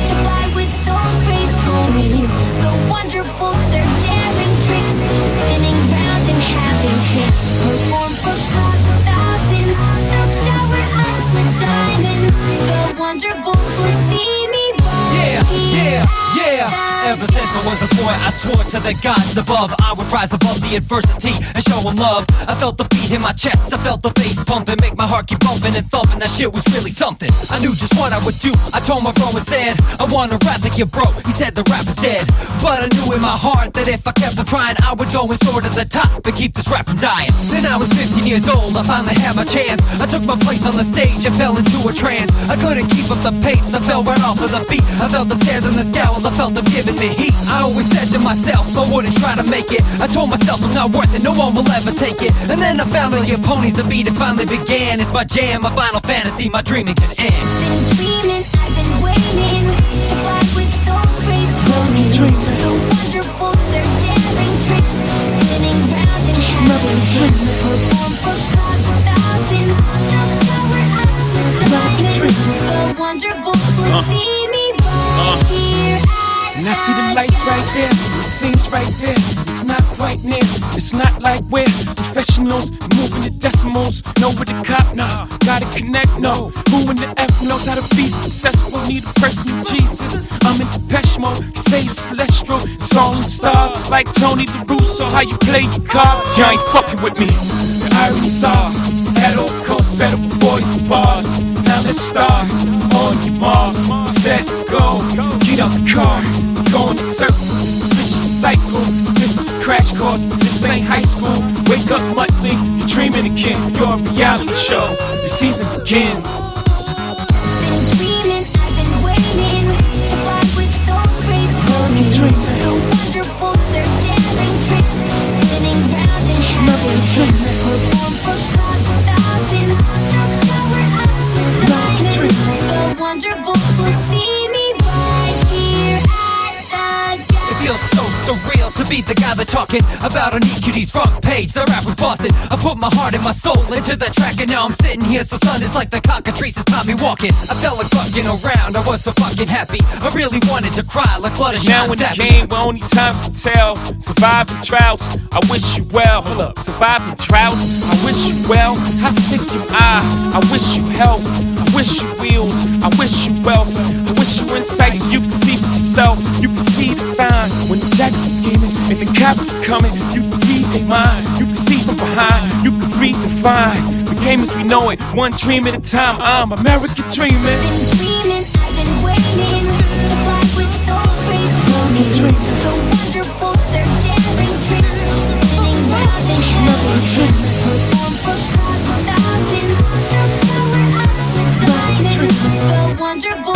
to fly with those great ponies. The Wonderbolts, their daring tricks, spinning round and having hits. Perform for crowds of thousands, they'll shower us with diamonds. The Wonderbolts will see me right here. Ever since I was a boy, I swore to the gods above I would rise above the adversity and show them love. I felt the beat in my chest, I felt the bass pumping, make my heart keep bumping and thumping. That shit was really something. I knew just what I would do. I told my bro and said, I wanna rap like you, bro. He said the rap is dead, but I knew in my heart that if I kept on trying, I would go and soar to the top and keep this rap from dying. Then I was 15 years old, I finally had my chance. I took my place on the stage and fell into a trance. I couldn't keep up the pace, I fell right off of the beat. I felt the stares and the scowls, I felt them giving me heat. I always said to myself, I wouldn't try to make it. I told myself I'm not worth it, no one will ever take it. And then I found all your ponies, the beat it finally began. It's my jam, my final fantasy, my dreaming can end. Been dreaming, I've been waiting to fly with those great ponies. The Wonderbolts, their daring tricks, spinning round and having hits. Perform for crowds of thousands, they'll shower us with diamonds. The Wonderbolts will see me right here. And I see the lights right there, it seems right there. It's not quite near, it's not like we're professionals, moving the decimals. Know where the cop, no, gotta connect, no. Who in the F knows how to be successful? Need a personal Jesus, I'm in Depeche Mode. You say it's celestial, it's all in the stars. It's like Tony DeRusso, how you play your cards. You ain't fucking with me, the ironies are at all costs, better avoid these bars. Now let's start on your mark, set, let's go. Get out the car, go in the circles, it's a vicious cycle. This is a crash course, this ain't high school. Wake up monthly, you're dreaming again. You're a reality show, the season begins. Been dreaming, I've been waiting to fly with those great ponies. The Wonderbolts, their daring tricks, spinning round and having hits. Perform for crowds of thousands, they'll shower us with diamonds. The Wonderbolts will see me right here at the It feels so surreal to be the guy that's talking about on EQD's front page. The rap was bossing. I put my heart and my soul into that track, and now I'm sitting here so stunned. It's like the cockatrice has taught me walking. I felt like fucking around. I was so fucking happy. I really wanted to cry like flooded Now in the game, well, only time can tell. Surviving droughts, I wish you well. Hold up, surviving droughts, I wish you well. How sick am I wish you health. I wish you wheels, I wish you wealth. I wish you insight so you can see for yourself. You can see the sign when the jackets are scheming and the cops are coming. You can read their mind, you can see from behind. You can redefine the game as we know it, one dream at a time. I'm American dreaming. Been dreaming, I've been waiting to fly with those great ponies. The Wonderbolts, their daring tricks, spinning round and having hits. Perform for crowds of thousands, they'll shower us with diamonds. The Wonderbolts